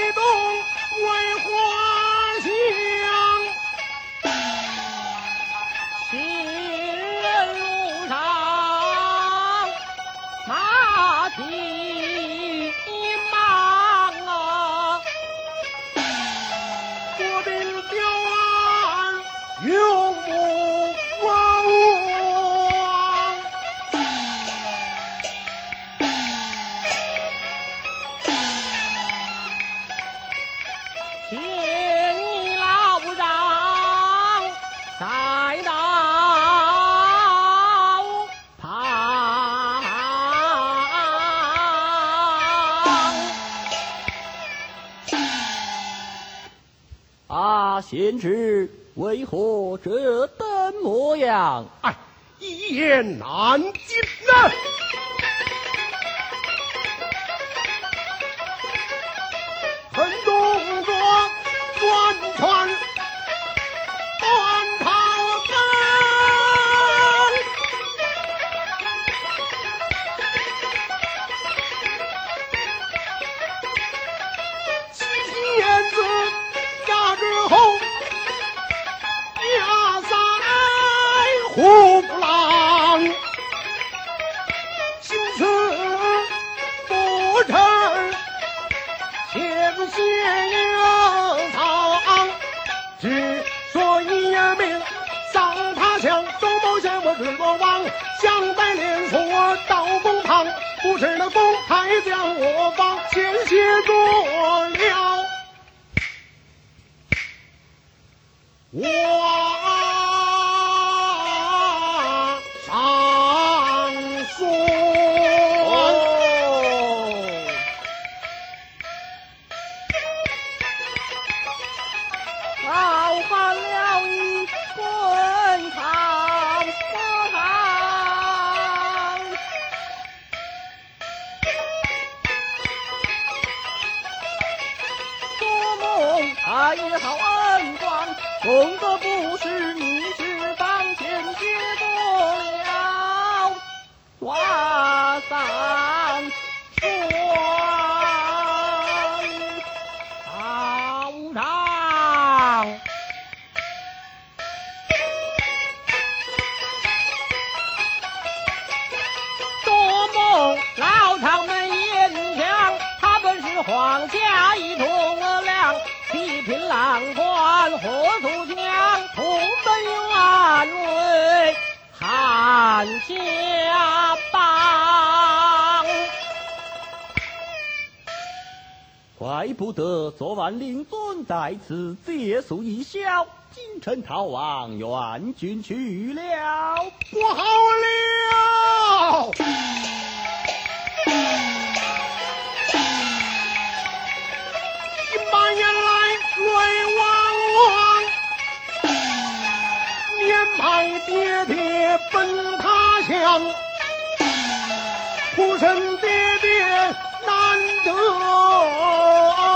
动为花香。 行人路上马蹄忙啊， 国宾雕鞍永不忘。 请你老长在道旁。 啊，贤侄为何这等模样？ 哎，一言难尽呐。很动作转圈断桃根，七天子压之后压塞虎狼，心思不成前线有藏，之所以命丧他乡，周某贤我日落王，想在连锁到公堂，不知那公还将我方先写作了我上诉。 老汉了一滚堂佛堂，做梦他也好恩光，功德不是你是当前写过了华山双道长。做梦老长们言讲，他本是皇家一统良，七品郎官何足强，同本万为汉家邦。 怪不得昨晚令尊在此借宿一宵，今晨逃亡，愿君去了。 不好了！100年来泪汪汪，年迈爹爹奔他乡，苦身爹爹难得。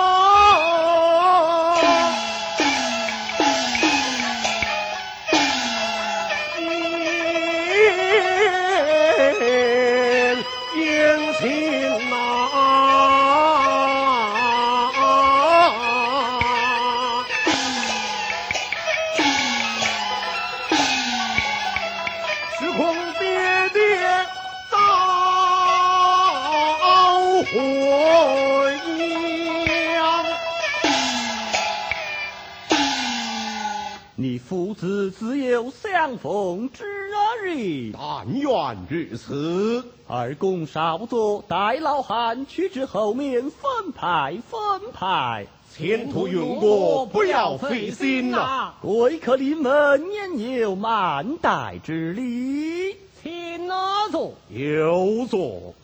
言情呐，时空爹爹早回阳。 你父子自有相逢之日， 但愿如此。 二公少佐待老汉去至后面分派分派， 前途用过，不要费心呐。 贵客临门，焉有慢待之理？ 请坐。 有座。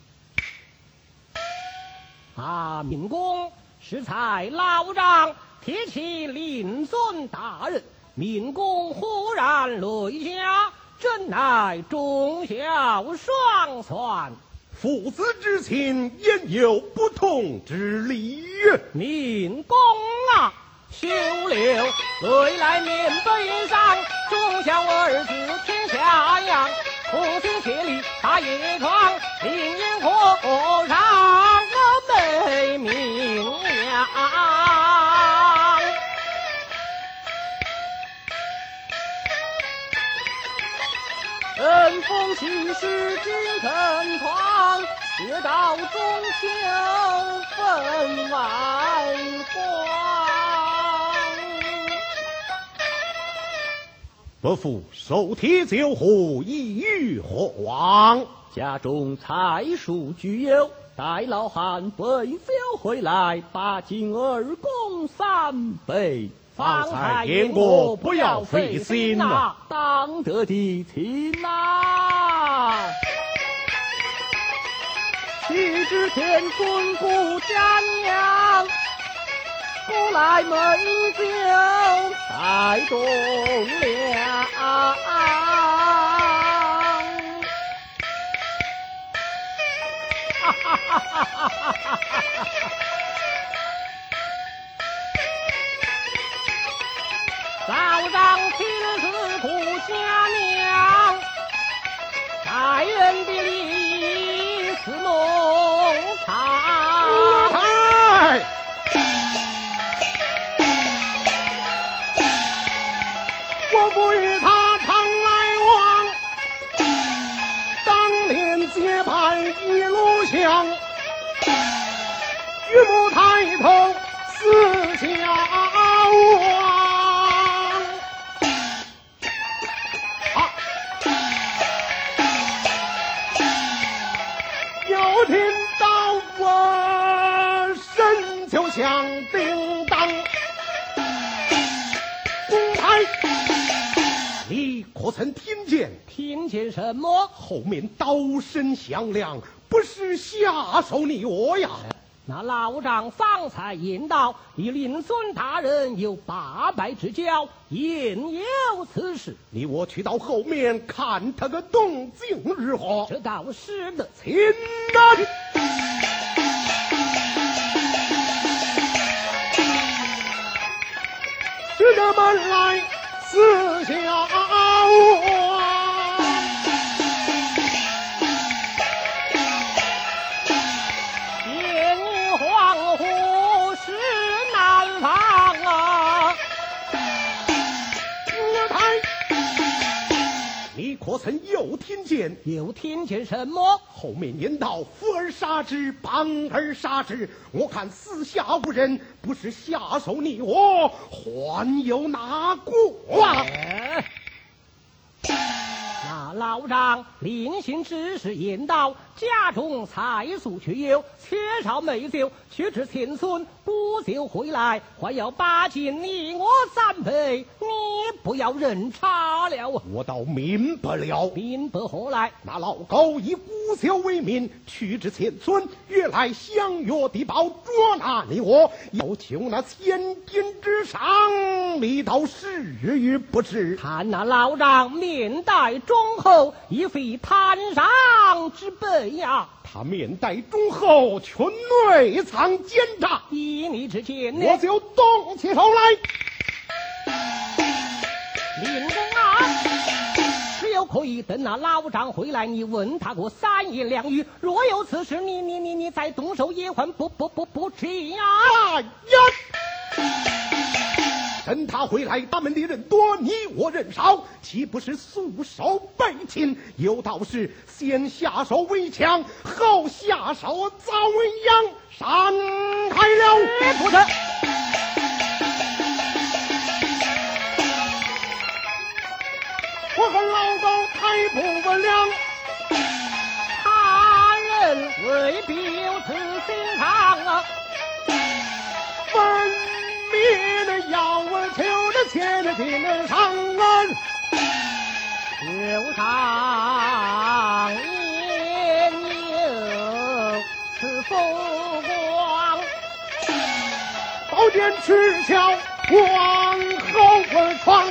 民公适才老长提起令尊大人，民公忽然泪下，真乃忠孝双全。 父子之情，焉有不同之理？ 民公啊，休留未来面北上，忠孝儿子天下扬，同心协力大业创，另眼火上美名扬。 人风起时惊城狂，夜到中秋分外光。 伯父手提酒壶，意欲何往？ 家中菜蔬俱有，待老汉北漂回来，把金儿供3杯。 方才言过，不要费心呐， 当得的亲呐。须知天孙顾家娘，古来美酒带动了。 早上亲自顾家娘，待人的礼似弄堂。 哎，我不与他常来往，当年结拜一路香，举目抬头四下望。又听到我声就响叮当，公台，你可曾听见？ 听见什么？ 后面刀声响亮，不是下手你我呀！ 那老丈方才言道，你令孙大人有800之交，应有此事。 你我去到后面看他个动静如何？ 这倒是的。 请人。指着门来四下望。 黄湖是南方啊， 你可曾又听见？ 又听见什么？ 后面言道：夫儿杀之，帮儿杀之。我看四下无人，不是下手你我，还有哪个啊？ 那老丈临行之时言道，家中菜蔬却有，缺少美酒，却知天孙补酒回来，还要把尽你我3杯，你不要认差了。 我倒明白了， 明白何来？ 那老狗以沽酒为名，去至前村，约来相约地保捉拿你我，要求那千金之上，你倒是与不知？ 看那老丈面带忠厚，亦非贪上之辈呀。 他面带忠厚，却内藏奸诈， 依你之见， 我就动起手来。 令公啊，只有可以等那老丈回来，你问他个3言2语。若有此事，你再动手也还不迟呀！ 等他回来，他们的人多，你我人少，岂不是束手被擒？有道是先下手为强，后下手遭为殃，闪开了！ 不是， 我和老狗太不稳良， 他人未必有此心肠啊。 分明的要我求着钱的金上岸， 就上焉有此风光， 宝剑赤鞘往后闯。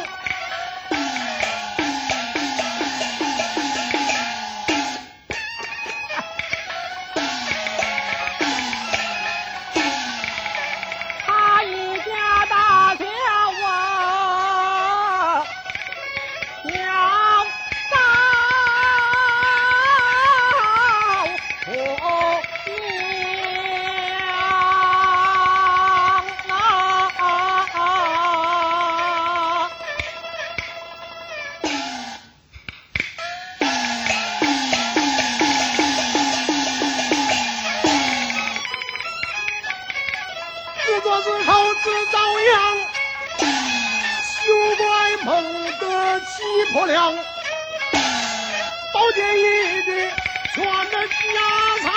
破了，宝剑一举全的家常。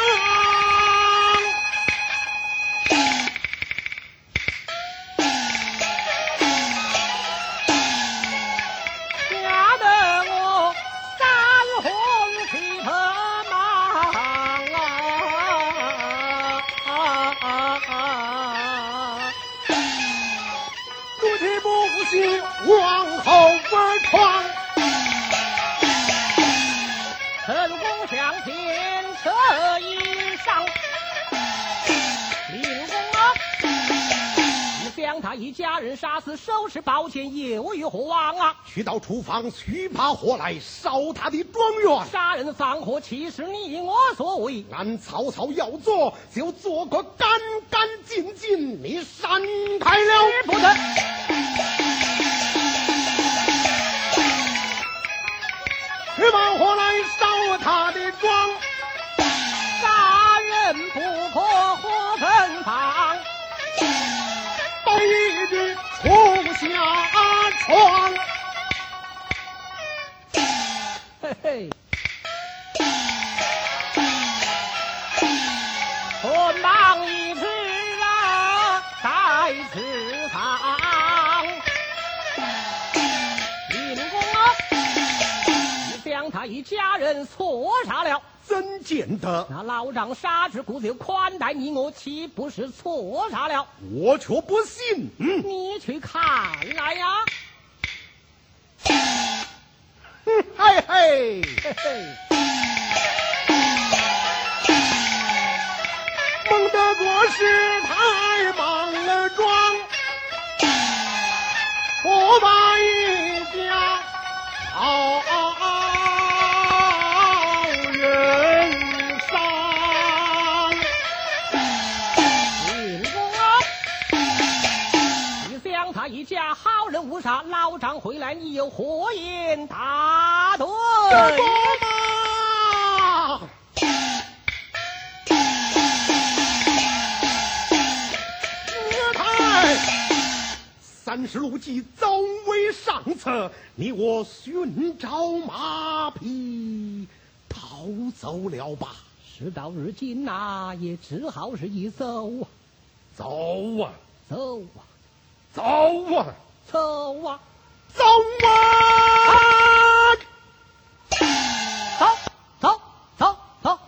吓得我三魂七魄忙如其不行，往后边闯。 陈公向前策迎上，令公啊，你将他一家人杀死，收拾宝剑，又与何往啊？ 去到厨房取把火来烧他的庄园。 杀人放火，岂是你我所为？ 俺曹操要做，就做个干干净净，你闪开了不得！ 去把火来烧他的庄。 杀人不可火焚放， 把一举冲下床。 嘿嘿。捆绑一只啊，在此旁。令公啊，你将他一家人错杀了。 怎见得？ 那老丈杀之故就宽待你我，岂不是错杀了？ 我却不信。 你去看来呀！ 嘿嘿， 嘿嘿。 蒙得过是太忙了庄，我把一家好人伤。 令公啊，你将他一家好人误杀，老丈回来，你有何言答对？ 这多嘛！30路计早为上策，你我寻找马匹逃走了吧。 事到如今呐，也只好是一走啊， 走啊， 走啊， 走啊， 走啊， 走啊！ 走走走走。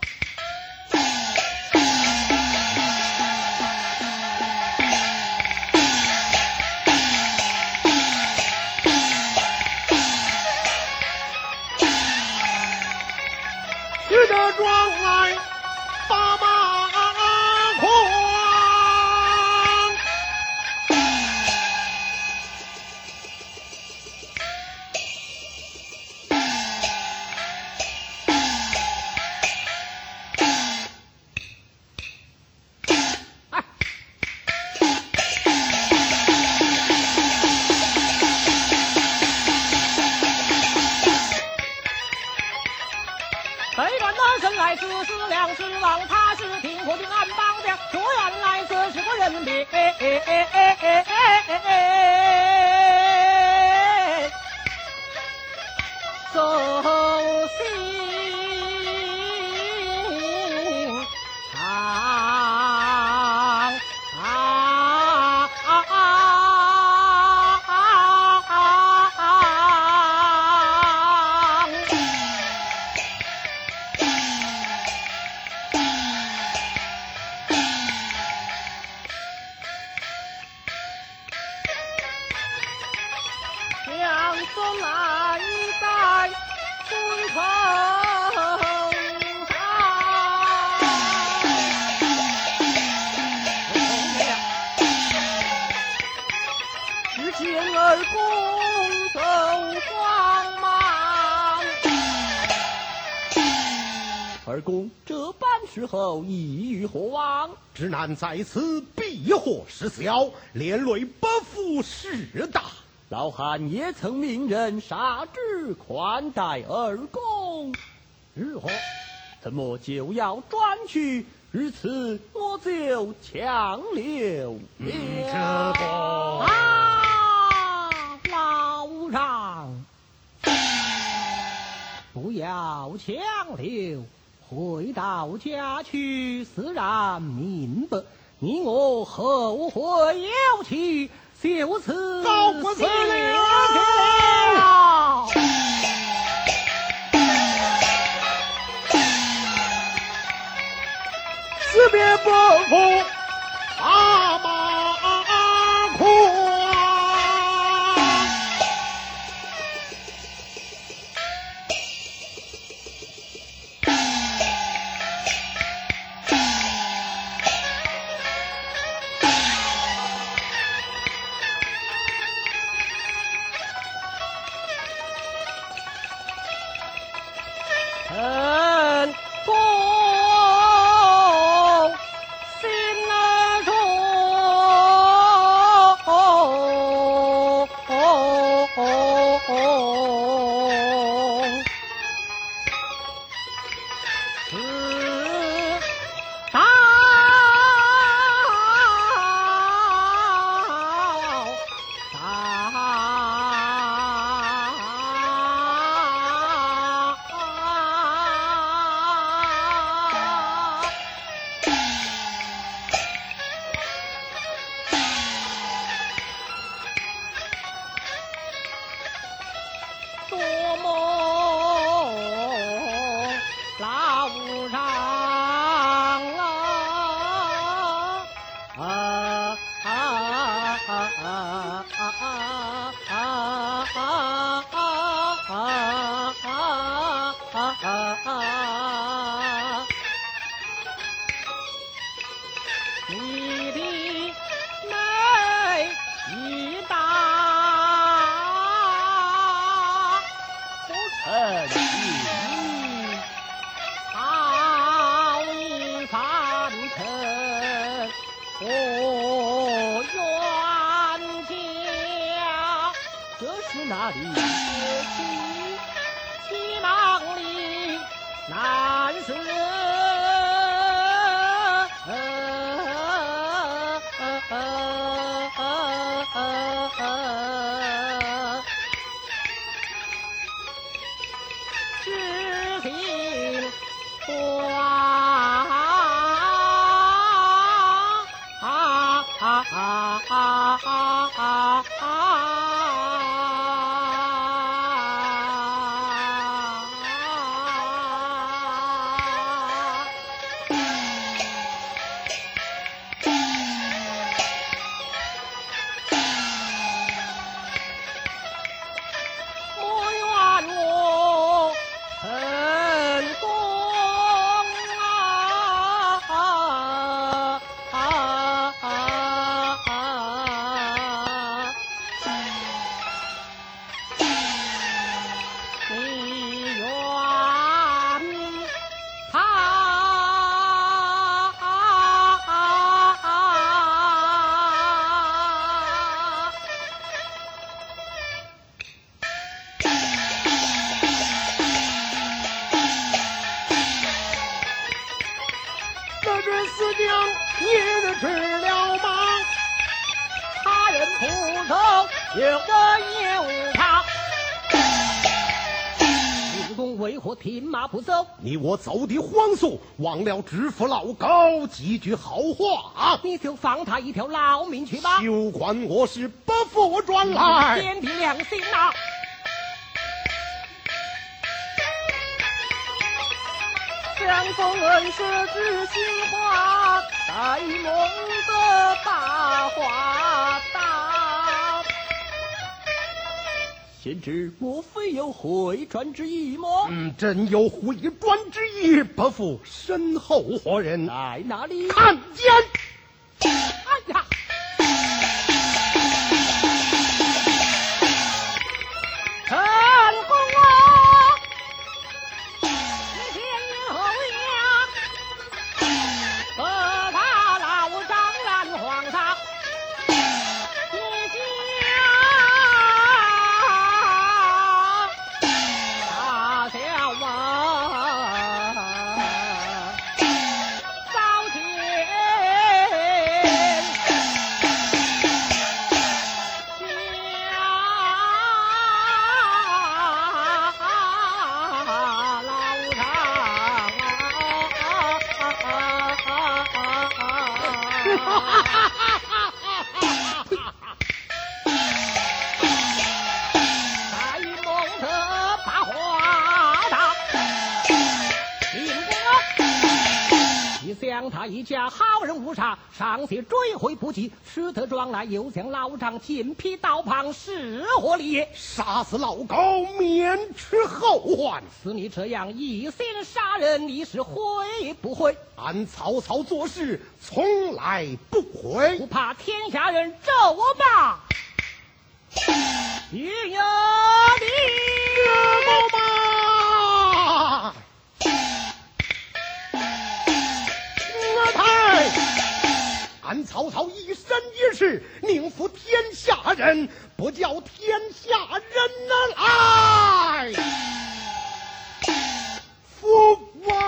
去的庄来把马诓。 北关南生来自是梁氏王，他是听过的安邦将，说原来这是个人的走心向东来在水头上，只见二公走光芒。 二公这般时候意欲何往？ 直男在此避祸失小，连累不负事大。 老汉也曾命人杀之宽待二公， 如何？ 怎么就要转去？如此我就强留了。 这个啊，老让。 不要强留，回到家去，自然明白。你我后会有期，就此告不辞了。辞别伯父阿妈哭陈公心中是到多么老上你的美一大不成器，好一凡尘我冤家，这是哪里学起西忙里难舍知心莫怨我成功你怨那这四娘也吃了吗？ 他人不走，有人有他。主公为何停马不走？ 你我走的荒速，忘了知府老高几句好话。 你就放他一条老命去吧。 休管我是不负转来。 天地良心啊！相逢恩是知心话，呆萌的把话道。 贤侄莫非有回转之意么？ 真有回转之意，不负身后活人。 在哪里？ 看见。 哎呀！陈公啊，你前因后呀，不怕老丈染黄沙。早前大云蒙特把话打，林哥，一想他一家好人无杀，上些追悔不及，使得庄来又将老丈尽劈刀旁，是何理也？ 杀死老狗，免吃后患。 似你这样一心杀人，你是会不会？ 俺曹操做事从来不悔， 不怕天下人咒骂。云有你不骂。俺曹操一生一世宁负天下人，不叫天下人来服我。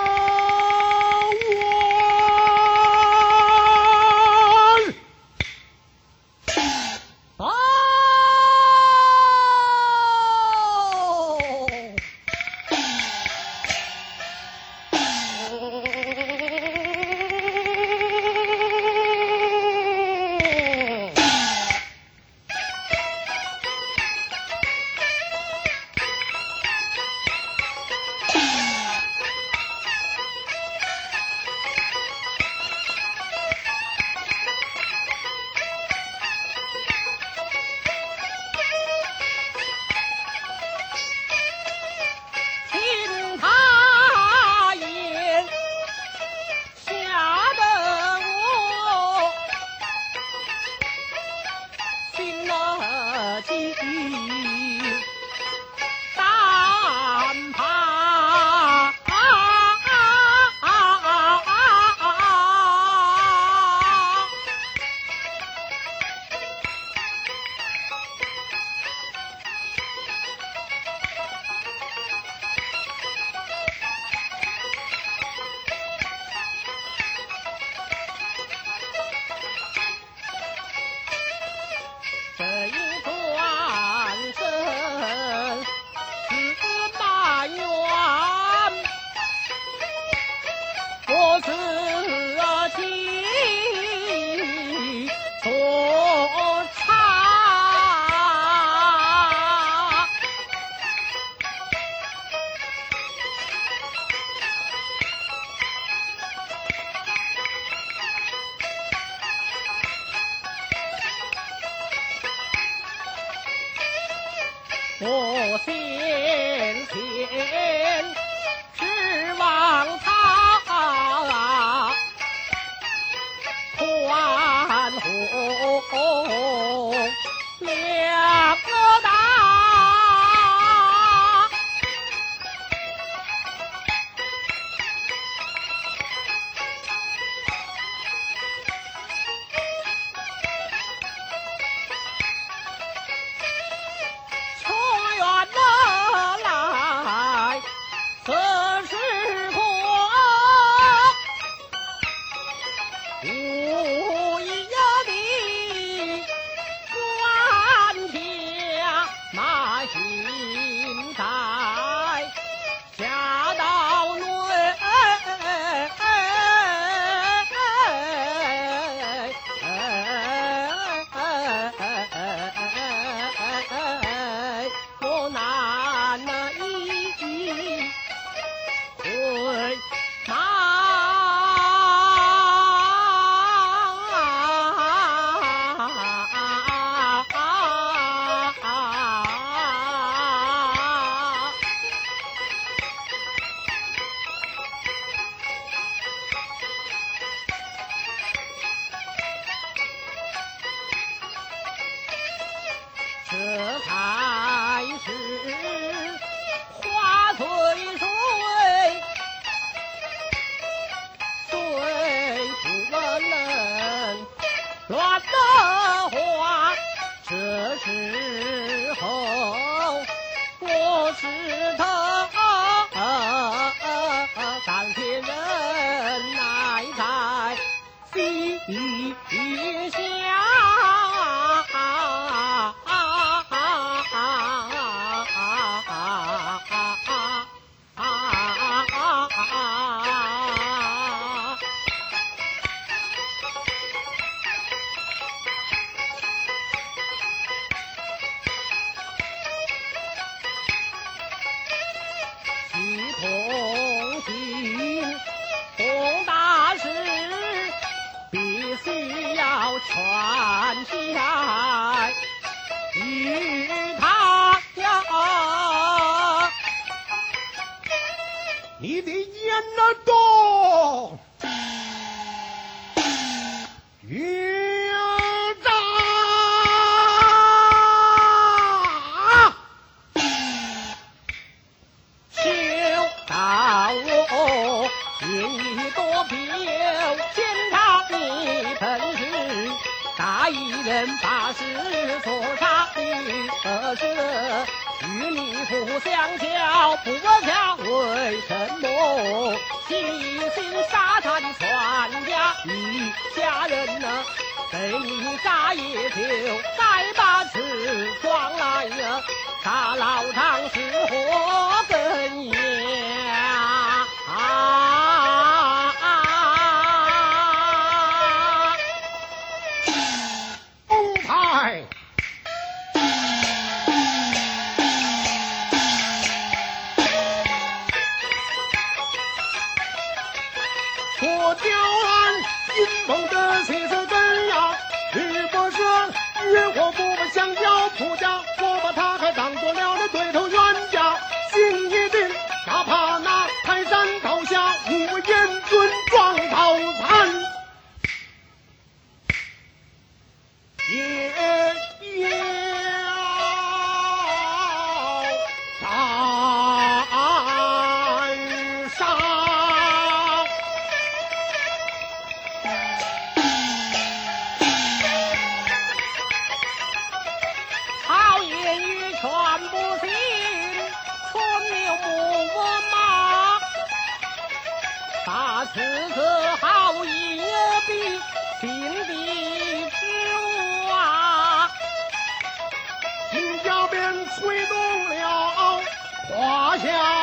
我先前指望他宽宏两个大，出远了来你的眼儿动，越大， 休到我见你多表，见他你本是大义人，把事所杀的是。与你不相交，不交为什么？细心杀他的全家一家人呐，被你杀也就再把此状来呀，杀老唐是何根呀？ 公台。我雕俺阴谋的气色怎样？如果说与我不相交，不家我把他还当做了那对头冤家，心一定，哪怕那泰山倒下，无言尊状讨残，也要斩杀。 好言语全不信，春牛木马，把此刻好言比心底知啊。 金家便催动了华夏